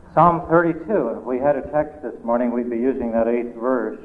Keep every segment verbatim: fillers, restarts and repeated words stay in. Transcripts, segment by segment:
Psalm thirty-two, if we had a text this morning, we'd be using that eighth verse.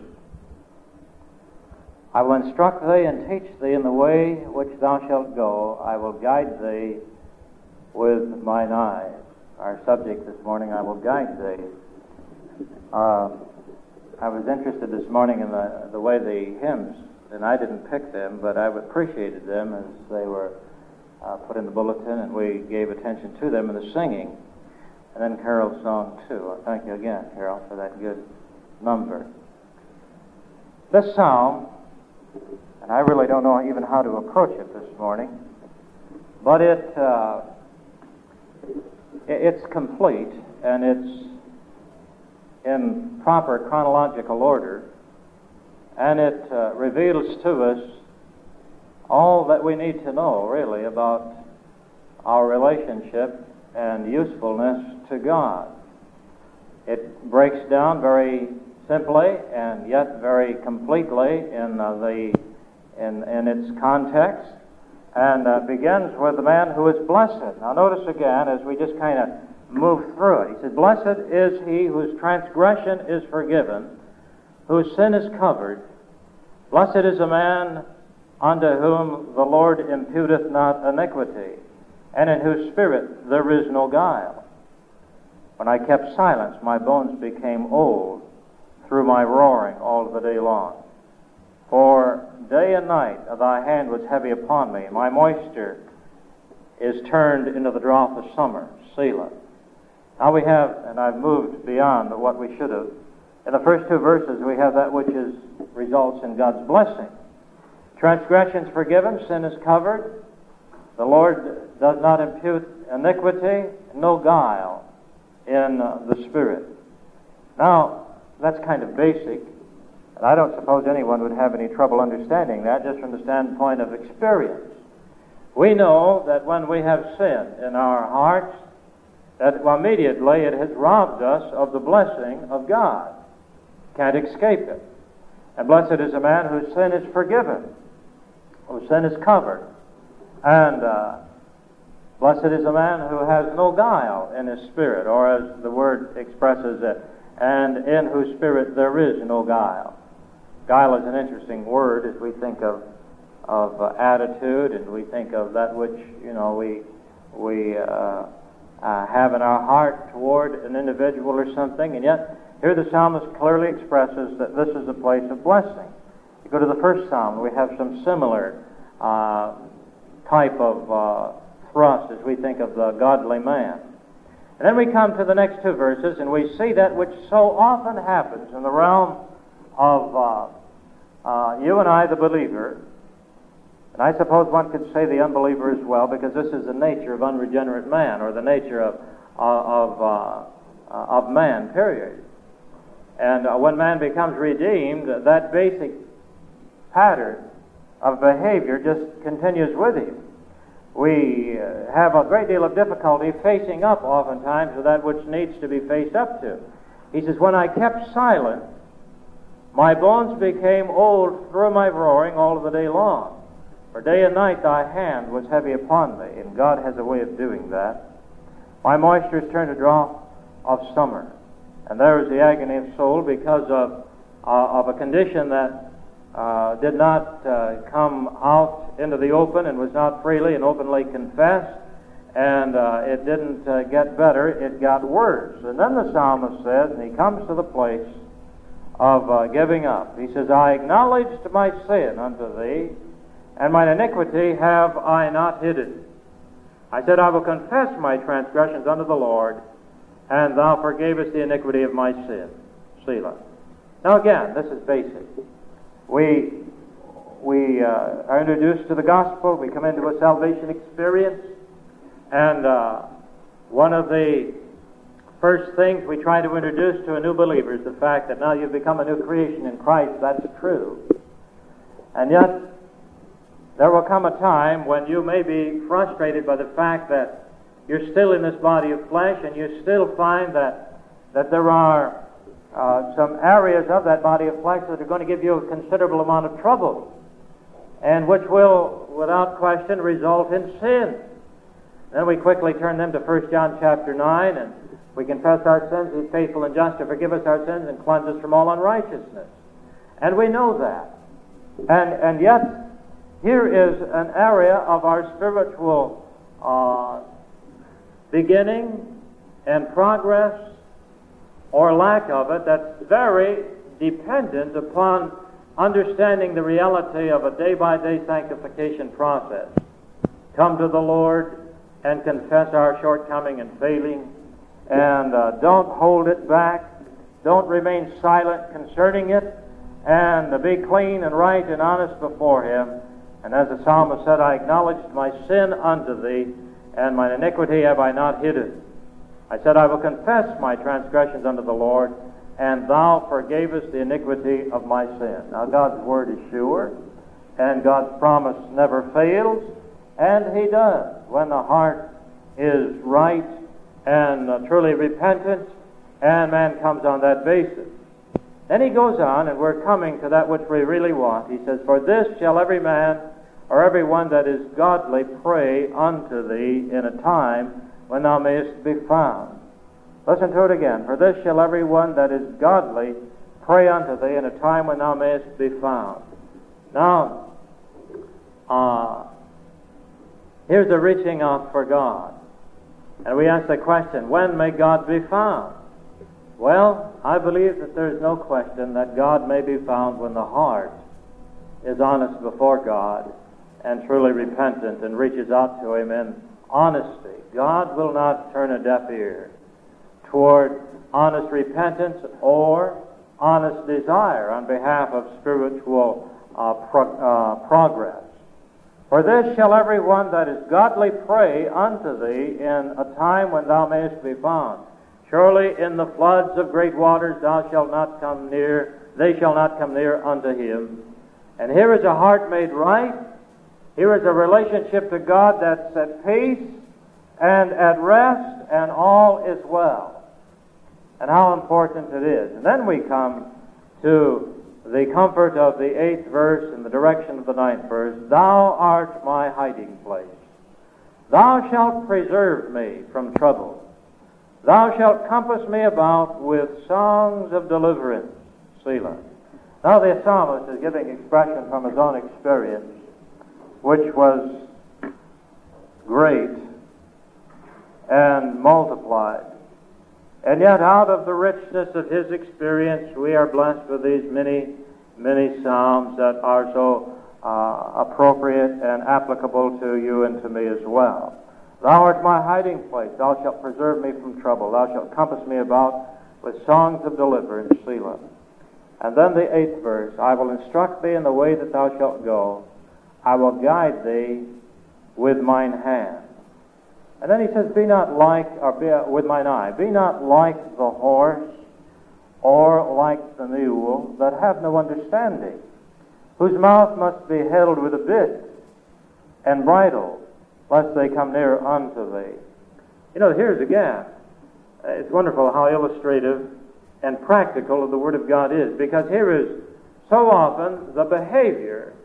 I will instruct thee and teach thee in the way which thou shalt go. I will guide thee with mine eye. Our subject this morning, I will guide thee. Uh, I was interested this morning in the, the way the hymns, and I didn't pick them, but I appreciated them as they were uh, put in the bulletin, and we gave attention to them in the singing. And then Carol's song, too. Well, thank you again, Carol, for that good number. This psalm, and I really don't know even how to approach it this morning, but it uh, it's complete, and it's in proper chronological order, and it uh, reveals to us all that we need to know, really, about our relationship and usefulness to God. It breaks down very simply and yet very completely in uh, the in, in its context, and uh, begins with the man who is blessed. Now notice again, as we just kind of move through it, he says, "Blessed is he whose transgression is forgiven, whose sin is covered. Blessed is a man unto whom the Lord imputeth not iniquity, and in whose spirit there is no guile. When I kept silence, my bones became old through my roaring all the day long. For day and night thy hand was heavy upon me. My moisture is turned into the drought of summer." Selah. Now we have, and I've moved beyond what we should have. In the first two verses, we have that which is results in God's blessing. Transgressions forgiven, sin is covered. The Lord does not impute iniquity, no guile in uh, the Spirit. Now, that's kind of basic, and I don't suppose anyone would have any trouble understanding that just from the standpoint of experience. We know that when we have sin in our hearts, that well, immediately it has robbed us of the blessing of God. Can't escape it. And blessed is a man whose sin is forgiven, whose sin is covered. And uh, blessed is a man who has no guile in his spirit, or as the word expresses it, and in whose spirit there is no guile. Guile is an interesting word as we think of of uh, attitude, and we think of that which you know we we uh, uh, have in our heart toward an individual or something. And yet, here the psalmist clearly expresses that this is a place of blessing. You go to the first psalm, we have some similar Uh, type of uh, thrust as we think of the godly man. And then we come to the next two verses, and we see that which so often happens in the realm of uh, uh, you and I, the believer, and I suppose one could say the unbeliever as well, because this is the nature of unregenerate man, or the nature of uh, of uh, uh, of man, period. And uh, when man becomes redeemed, that basic pattern of behavior just continues with him. We uh, have a great deal of difficulty facing up oftentimes to that which needs to be faced up to. He says, "When I kept silent, my bones became old through my roaring all of the day long. For day and night thy hand was heavy upon me." And God has a way of doing that. "My moisture is turned to drought of summer." And there is the agony of soul because of, uh, of a condition that Uh, did not uh, come out into the open and was not freely and openly confessed, and uh, it didn't uh, get better, it got worse. And then the psalmist says, and he comes to the place of uh, giving up. He says, "I acknowledged my sin unto thee, and mine iniquity have I not hidden. I said, I will confess my transgressions unto the Lord, and thou forgavest the iniquity of my sin." Selah. Now again, this is basic. We we uh, are introduced to the gospel. We come into a salvation experience, and uh, one of the first things we try to introduce to a new believer is the fact that now you've become a new creation in Christ. That's true. And yet, there will come a time when you may be frustrated by the fact that you're still in this body of flesh, and you still find that that there are Uh, some areas of that body of flesh that are going to give you a considerable amount of trouble, and which will, without question, result in sin. Then we quickly turn them to First John chapter nine and We confess our sins. He's faithful and just to forgive us our sins and cleanse us from all unrighteousness. And we know that. And, and yet, here is an area of our spiritual uh, beginning and progress, or lack of it, that's very dependent upon understanding the reality of a day-by-day sanctification process. Come to the Lord and confess our shortcoming and failing, and uh, don't hold it back. Don't remain silent concerning it, and uh, be clean and right and honest before Him. And as the psalmist said, I acknowledged my sin unto Thee, and my iniquity have I not hidden. I said, I will confess my transgressions unto the Lord, and Thou forgavest the iniquity of my sin. Now God's word is sure, and God's promise never fails, and He does. When the heart is right and uh, truly repentant, and man comes on that basis. Then he goes on, and we're coming to that which we really want. He says, For this shall every man or every one that is godly pray unto Thee in a time when Thou mayest be found. Listen to it again. For this shall every one that is godly pray unto Thee in a time when Thou mayest be found. Now, uh, here's a reaching out for God. And we ask the question, when may God be found? Well, I believe that there's no question that God may be found when the heart is honest before God and truly repentant and reaches out to Him in honesty. God will not turn a deaf ear toward honest repentance or honest desire on behalf of spiritual uh, pro- uh, progress. For this shall every one that is godly pray unto Thee in a time when Thou mayest be found. Surely in the floods of great waters Thou shalt not come near, they shall not come near unto Him. And here is a heart made right. Here is a relationship to God that's at peace and at rest, and all is well. And how important it is. And then we come to the comfort of the eighth verse and the direction of the ninth verse. Thou art my hiding place. Thou shalt preserve me from trouble. Thou shalt compass me about with songs of deliverance. Selah. Now the psalmist is giving expression from his own experience, which was great and multiplied. And yet out of the richness of his experience, we are blessed with these many, many psalms that are so uh, appropriate and applicable to you and to me as well. Thou art my hiding place. Thou shalt preserve me from trouble. Thou shalt compass me about with songs of deliverance. Selah. And then the eighth verse. I will instruct thee in the way that thou shalt go. I will guide thee with mine hand. And then he says, Be not like, or be, uh, with mine eye, be not like the horse or like the mule that have no understanding, whose mouth must be held with a bit and bridle, lest they come near unto thee. You know, here's again, uh, it's wonderful how illustrative and practical the Word of God is, because here is so often the behavior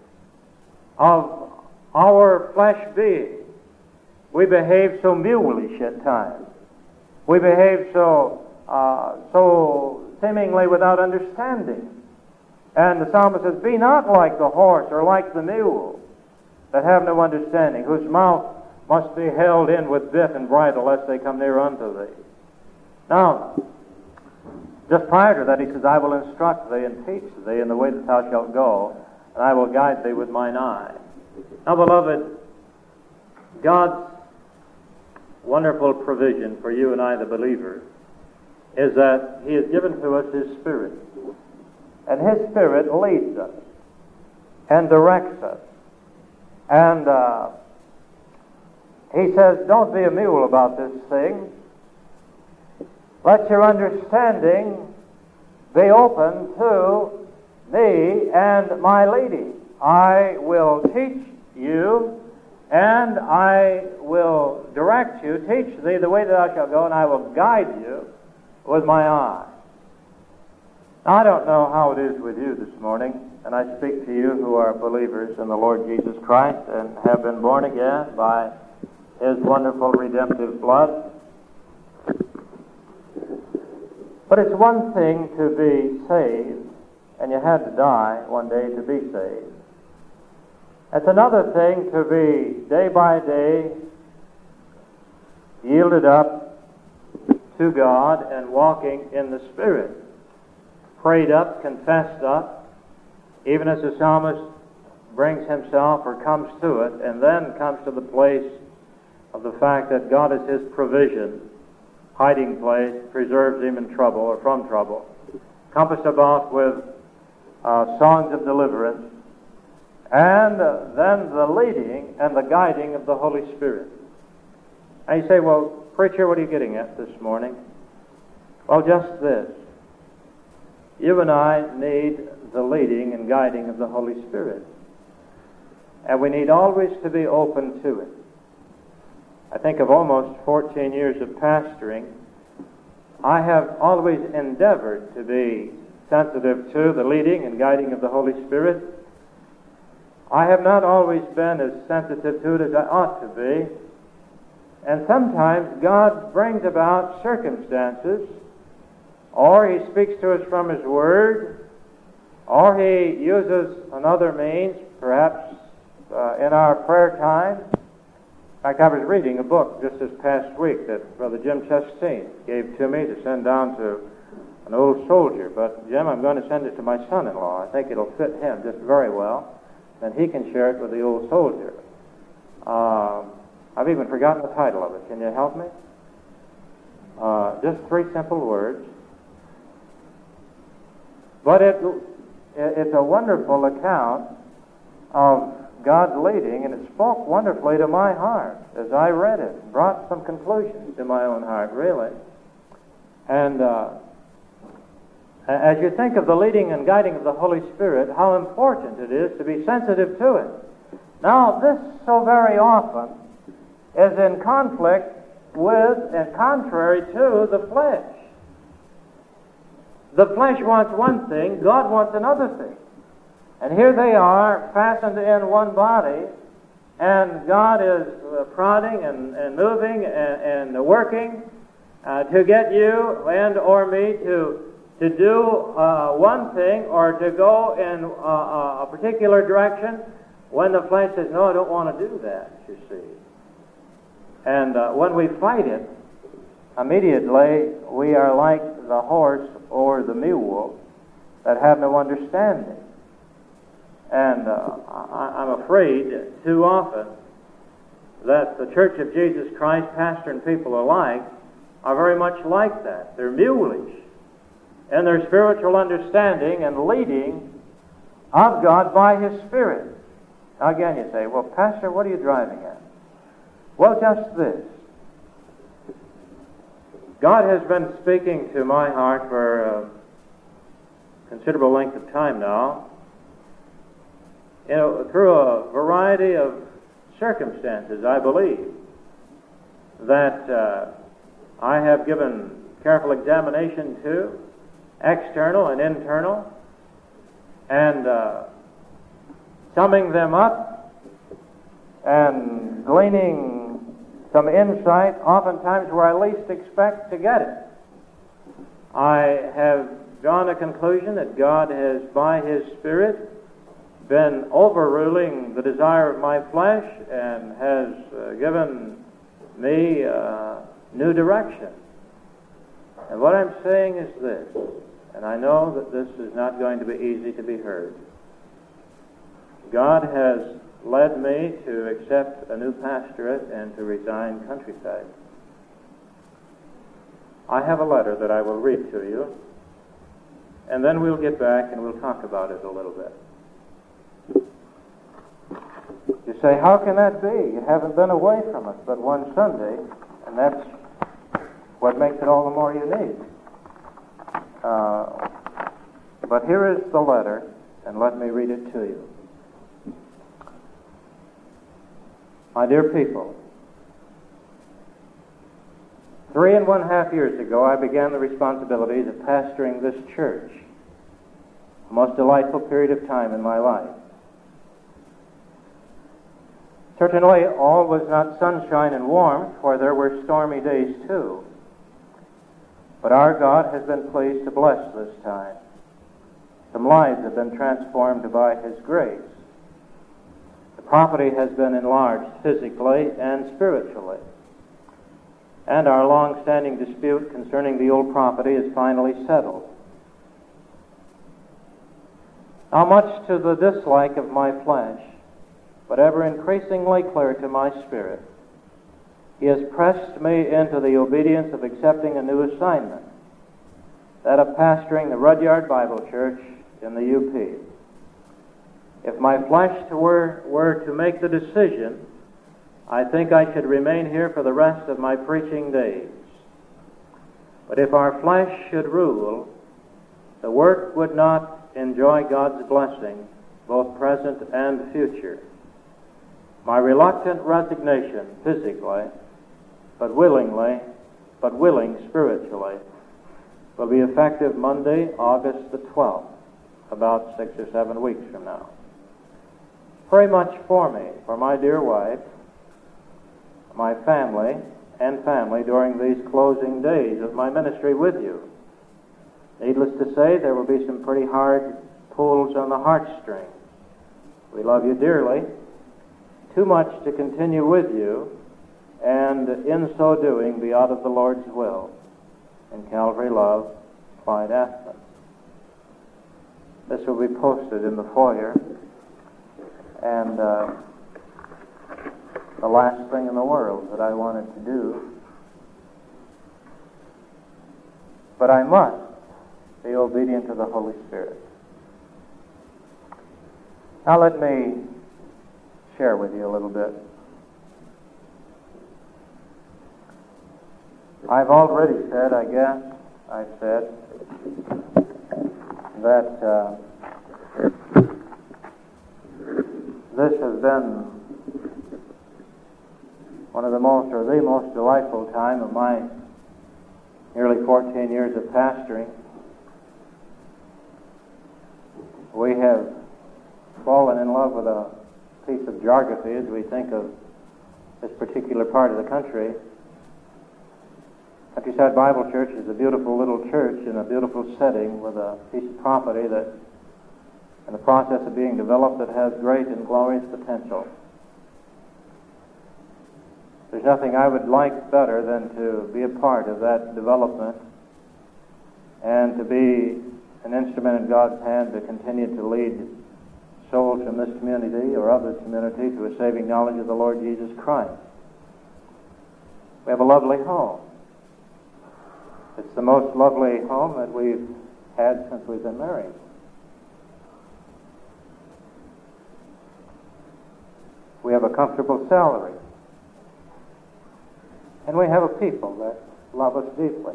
of our flesh being. We behave so mulish at times. We behave so uh, so seemingly without understanding. And the psalmist says, Be not like the horse or like the mule that have no understanding, whose mouth must be held in with bit and bridle, lest they come near unto thee. Now, just prior to that, he says, I will instruct thee and teach thee in the way that thou shalt go, and I will guide thee with mine eye. Now, beloved, God's wonderful provision for you and I, the believers, is that He has given to us His Spirit. And His Spirit leads us and directs us. And uh, He says, don't be a mule about this thing. Let your understanding be open to me and my leading. I will teach you, and I will direct you, teach thee the way that thou shalt go, and I will guide you with my eye. Now, I don't know how it is with you this morning, and I speak to you who are believers in the Lord Jesus Christ and have been born again by His wonderful redemptive blood. But it's one thing to be saved, and you had to die one day to be saved. It's another thing to be day by day yielded up to God and walking in the Spirit, prayed up, confessed up, even as the psalmist brings himself or comes to it, and then comes to the place of the fact that God is his provision, hiding place, preserves him in trouble or from trouble, compassed about with uh, songs of deliverance, and uh, then the leading and the guiding of the Holy Spirit. And you say, well, preacher, what are you getting at this morning? Well, just this. You and I need the leading and guiding of the Holy Spirit. And we need always to be open to it. I think of almost fourteen years of pastoring. I have always endeavored to be sensitive to the leading and guiding of the Holy Spirit. I have not always been as sensitive to it as I ought to be. And sometimes God brings about circumstances, or He speaks to us from His Word, or He uses another means, perhaps uh, in our prayer time. In fact, I was reading a book just this past week that Brother Jim Chastain gave to me to send down to an old soldier. But, Jim, I'm going to send it to my son-in-law. I think it'll fit him just very well. Then he can share it with the old soldier. Um, I've even forgotten the title of it. Can you help me? Uh, just three simple words. But it, it's a wonderful account of God's leading, and it spoke wonderfully to my heart as I read it. Brought some conclusions to my own heart, really. And uh, as you think of the leading and guiding of the Holy Spirit, how important it is to be sensitive to it. Now, this so very often is in conflict with and contrary to the flesh. The flesh wants one thing, God wants another thing. And here they are, fastened in one body, and God is uh, prodding and, and moving and, and working uh, to get you and or me to to do uh, one thing or to go in uh, a particular direction when the flesh says, no, I don't want to do that, you see. And uh, when we fight it, immediately we are like the horse or the mule that have no understanding. And uh, I, I'm afraid too often that the Church of Jesus Christ, pastor and people alike, are very much like that. They're mulish in their spiritual understanding and leading of God by His Spirit. Now again you say, well, Pastor, what are you driving at? Well, just this. God has been speaking to my heart for a considerable length of time now, you know, through a variety of circumstances, I believe, that uh, I have given careful examination to, external and internal, and uh, summing them up and gleaning some insight, oftentimes where I least expect to get it. I have drawn a conclusion that God has, by His Spirit, been overruling the desire of my flesh and has uh, given me uh, new direction. And what I'm saying is this, and I know that this is not going to be easy to be heard. God has led me to accept a new pastorate and to resign Countryside. I have a letter that I will read to you, and then we'll get back and we'll talk about it a little bit. You say, how can that be? You haven't been away from us but one Sunday, and that's what makes it all the more unique. Uh, but here is the letter, and let me read it to you. My dear people, three and one half years ago I began the responsibilities of pastoring this church, a most delightful period of time in my life. Certainly all was not sunshine and warmth, for there were stormy days too. But our God has been pleased to bless this time. Some lives have been transformed by His grace. The property has been enlarged physically and spiritually. And our long-standing dispute concerning the old property is finally settled. Now, much to the dislike of my flesh, but ever increasingly clear to my spirit, He has pressed me into the obedience of accepting a new assignment, that of pastoring the Rudyard Bible Church in the U P. If my flesh were, were to make the decision, I think I should remain here for the rest of my preaching days. But if our flesh should rule, the work would not enjoy God's blessing, both present and future. My reluctant resignation physically, but willingly, but willing spiritually, will be effective Monday, August the twelfth, about six or seven weeks from now. Pray much for me, for my dear wife, my family, and family during these closing days of my ministry with you. Needless to say, there will be some pretty hard pulls on the heartstrings. We love you dearly, too much to continue with you, and in so doing be out of the Lord's will. In Calvary Love, Clyde Aspen. This will be posted in the foyer, and uh, the last thing in the world that I wanted to do, but I must be obedient to the Holy Spirit. Now let me share with you a little bit. I've already said, I guess, I've said that uh, this has been one of the most, or the most delightful time of my nearly fourteen years of pastoring. We have fallen in love with a piece of geography as we think of this particular part of the country. Countryside Bible Church is a beautiful little church in a beautiful setting with a piece of property that, in the process of being developed, that has great and glorious potential. There's nothing I would like better than to be a part of that development and to be an instrument in God's hand to continue to lead souls from this community or of this community to a saving knowledge of the Lord Jesus Christ. We have a lovely home. It's the most lovely home that we've had since we've been married. We have a comfortable salary. And we have a people that love us deeply.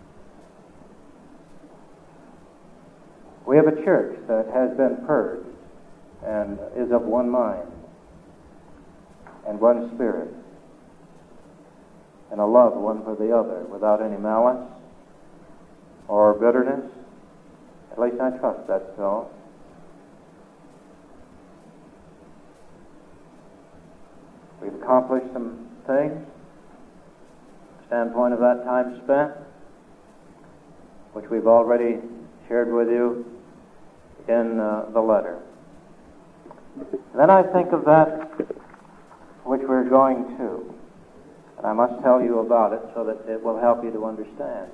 We have a church that has been purged and is of one mind and one spirit and a love one for the other without any malice or bitterness. At least I trust that's so. We've accomplished some things, standpoint of that time spent, which we've already shared with you in uh, the letter. Then I think of that which we're going to, and I must tell you about it so that it will help you to understand.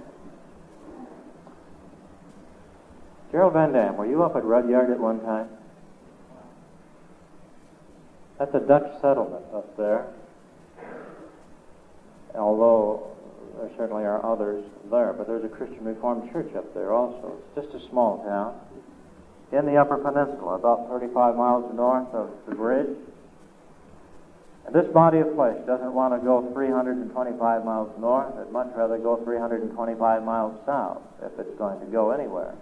Gerald Van Dam, were you up at Rudyard at one time? That's a Dutch settlement up there, although there certainly are others there, but there's a Christian Reformed church up there also. It's just a small town in the Upper Peninsula, about thirty-five miles north of the bridge. And this body of flesh doesn't want to go three hundred twenty-five miles north. It'd much rather go three hundred twenty-five miles south if it's going to go anywhere.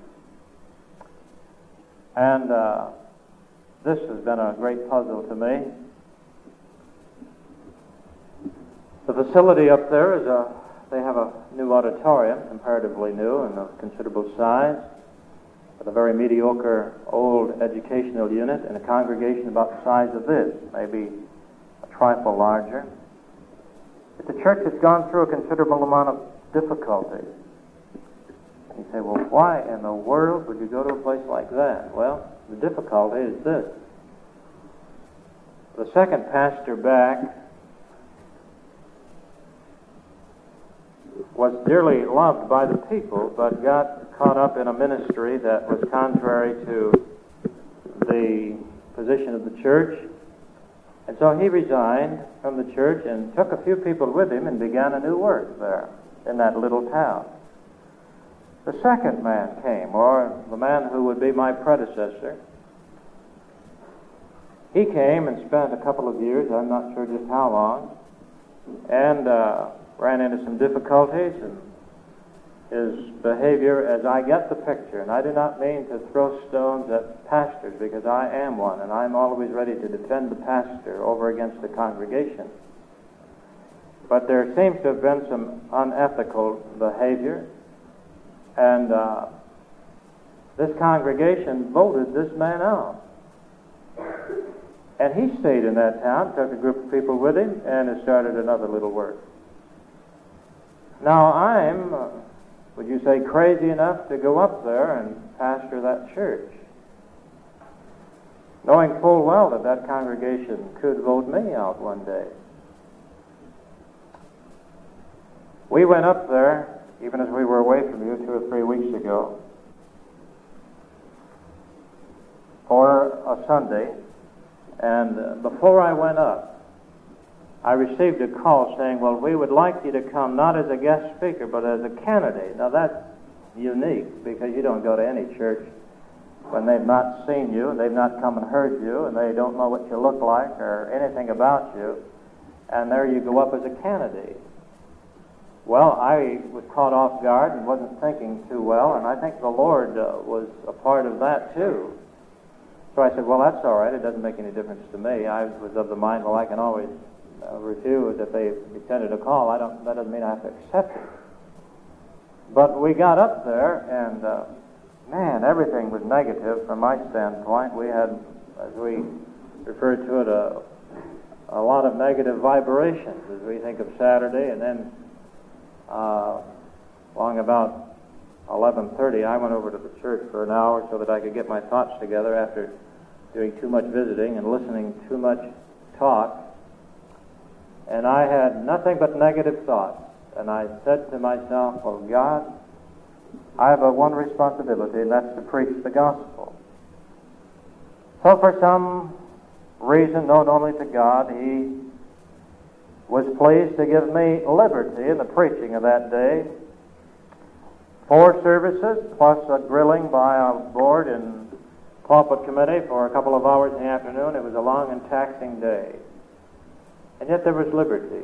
And uh, this has been a great puzzle to me. The facility up there is a, they have a new auditorium, comparatively new and of considerable size, with a very mediocre old educational unit and a congregation about the size of this, maybe a trifle larger. It's a church that's gone through a considerable amount of difficulty. You say, well, why in the world would you go to a place like that? Well, the difficulty is this. The second pastor back was dearly loved by the people, but got caught up in a ministry that was contrary to the position of the church. And so he resigned from the church and took a few people with him and began a new work there in that little town. The second man came, or the man who would be my predecessor. He came and spent a couple of years, I'm not sure just how long, and uh, ran into some difficulties, and his behavior, as I get the picture, and I do not mean to throw stones at pastors, because I am one, and I'm always ready to defend the pastor over against the congregation. But there seems to have been some unethical behavior, and uh, this congregation voted this man out. And he stayed in that town, took a group of people with him, and has started another little work. Now I'm, uh, would you say, crazy enough to go up there and pastor that church, knowing full well that that congregation could vote me out one day. We went up there, even as we were away from you two or three weeks ago, for a Sunday, and uh, before I went up, I received a call saying, well, we would like you to come not as a guest speaker, but as a candidate. Now that's unique, because you don't go to any church when they've not seen you, and they've not come and heard you, and they don't know what you look like or anything about you, and there you go up as a candidate. Well, I was caught off guard and wasn't thinking too well, and I think the Lord uh, was a part of that too. So I said, well, that's all right. It doesn't make any difference to me. I was of the mind, well, I can always uh, refuse if they extended a call. I don't. That doesn't mean I have to accept it. But we got up there, and uh, man, everything was negative from my standpoint. We had, as we referred to it, a, a lot of negative vibrations as we think of Saturday. And then uh, along about eleven thirty, I went over to the church for an hour so that I could get my thoughts together after doing too much visiting and listening too much talk. And I had nothing but negative thoughts. And I said to myself, well, God, I have a one responsibility, and that's to preach the gospel. So for some reason known only to God, He was pleased to give me liberty in the preaching of that day. Four services, plus a grilling by a board in pulpit committee for a couple of hours in the afternoon. It was a long and taxing day. And yet there was liberty.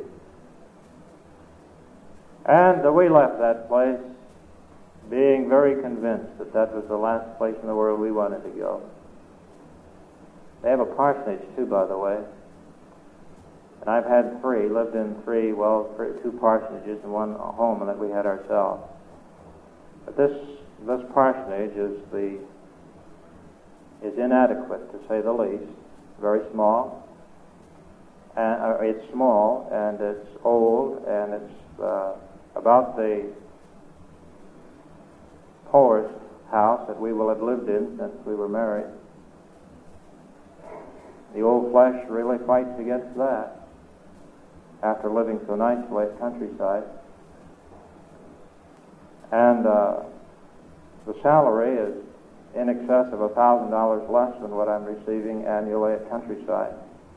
And uh, we left that place being very convinced that that was the last place in the world we wanted to go. They have a parsonage too, by the way. And I've had three, lived in three, well, three, two parsonages and one home that we had ourselves. But this this parsonage is the is inadequate, to say the least. Very small. And uh, it's small, and it's old, and it's uh, about the poorest house that we will have lived in since we were married. The old flesh really fights against that after living so nicely at countryside. And uh, the salary is in excess of a thousand dollars less than what I'm receiving annually at countryside.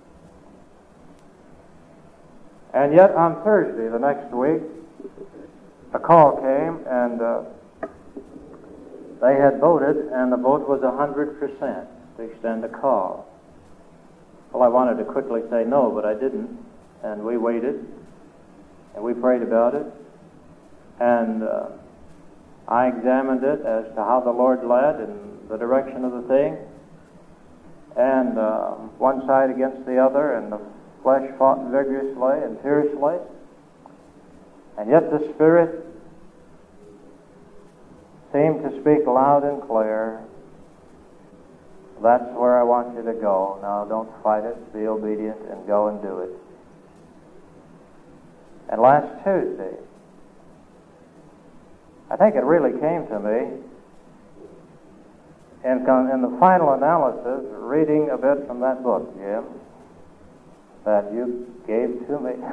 And yet on Thursday, the next week, a call came, and uh, they had voted, and the vote was one hundred percent to extend the call. Well, I wanted to quickly say no, but I didn't, and we waited, and we prayed about it, and uh, I examined it as to how the Lord led and the direction of the thing, and uh, one side against the other, and the flesh fought vigorously and fiercely, and yet the Spirit seemed to speak loud and clear. That's where I want you to go. Now don't fight it, be obedient, and go and do it. And last Tuesday, I think it really came to me in, con- in the final analysis, reading a bit from that book, Jim, that you gave to me.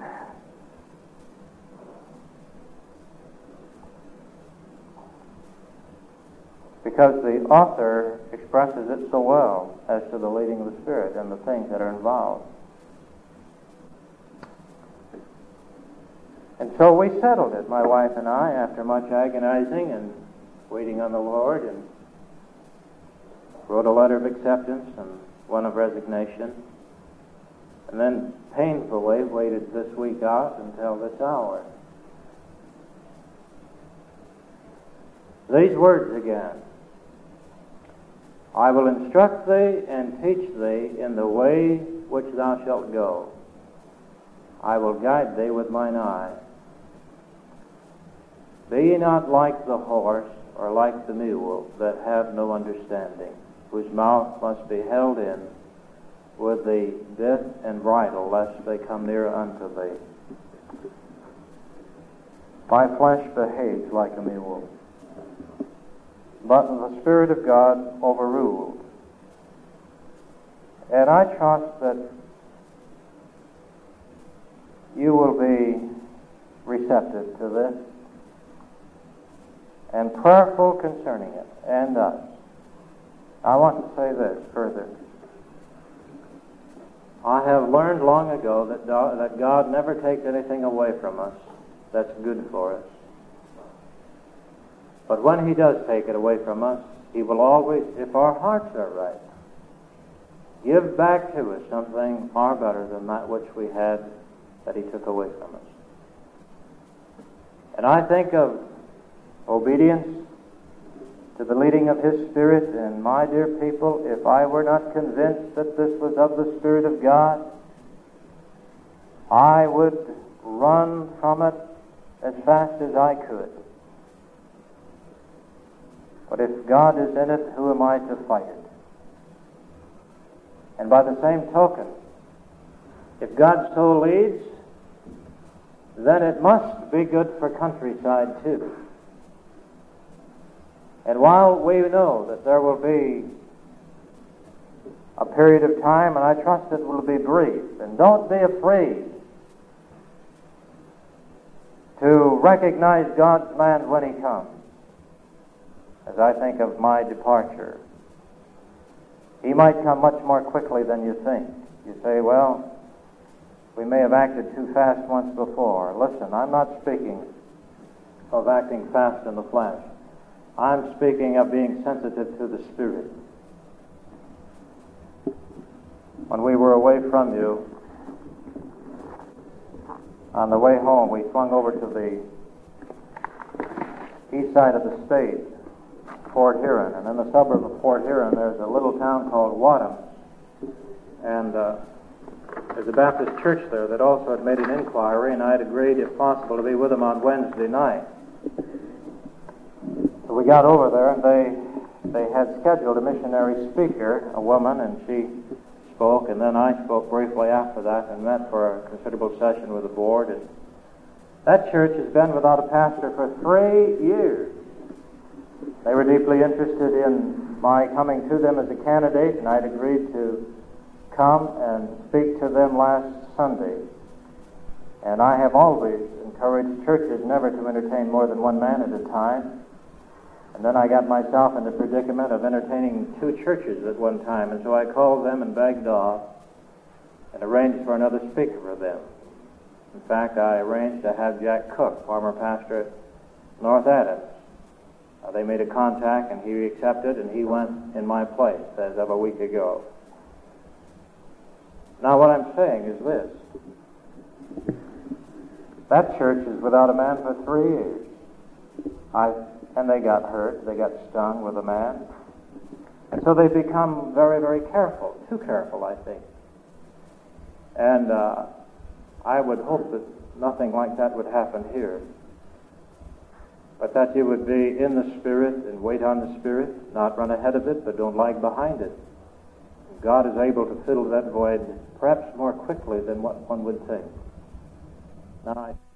Because the author expresses it so well as to the leading of the Spirit and the things that are involved. And so we settled it, my wife and I, after much agonizing and waiting on the Lord, and wrote a letter of acceptance and one of resignation, and then painfully waited this week out until this hour. These words again: I will instruct thee and teach thee in the way which thou shalt go. I will guide thee with mine eye. Be ye not like the horse or like the mule that have no understanding, whose mouth must be held in with the bit and bridle, lest they come near unto thee. My flesh behaves like a mule, but the Spirit of God overruled. And I trust that you will be receptive to this and prayerful concerning it and us. I want to say this further. I have learned long ago that that God never takes anything away from us that's good for us. But when He does take it away from us, He will always, if our hearts are right, give back to us something far better than that which we had that He took away from us. And I think of obedience to the leading of His Spirit, and my dear people, if I were not convinced that this was of the Spirit of God, I would run from it as fast as I could. But if God is in it, who am I to fight it? And by the same token, if God so leads, then it must be good for countryside too. And while we know that there will be a period of time, and I trust it will be brief, and don't be afraid to recognize God's man when He comes. As I think of my departure, He might come much more quickly than you think. You say, well, we may have acted too fast once before. Listen, I'm not speaking of acting fast in the flesh. I'm speaking of being sensitive to the Spirit. When we were away from you, on the way home, we swung over to the east side of the state, Fort Huron, and in the suburb of Fort Huron there's a little town called Wadham, and uh, there's a Baptist church there that also had made an inquiry, and I had agreed, if possible, to be with them on Wednesday night. So we got over there, and they they had scheduled a missionary speaker, a woman, and she spoke, and then I spoke briefly after that, and met for a considerable session with the board. And that church has been without a pastor for three years. They were deeply interested in my coming to them as a candidate, and I'd agreed to come and speak to them last Sunday. And I have always encouraged churches never to entertain more than one man at a time. And then I got myself in the predicament of entertaining two churches at one time, and so I called them and begged off and arranged for another speaker for them. In fact, I arranged to have Jack Cook, former pastor at North Adams. Uh, they made a contact, and he accepted, and he went in my place as of a week ago. Now, what I'm saying is this. That church is without a man for three years. I, and they got hurt. They got stung with a man. And so they've become very, very careful. Too careful, I think. And uh, I would hope that nothing like that would happen here. But that you would be in the Spirit and wait on the Spirit, not run ahead of it, but don't lag behind it. God is able to fill that void perhaps more quickly than what one would think. Now, I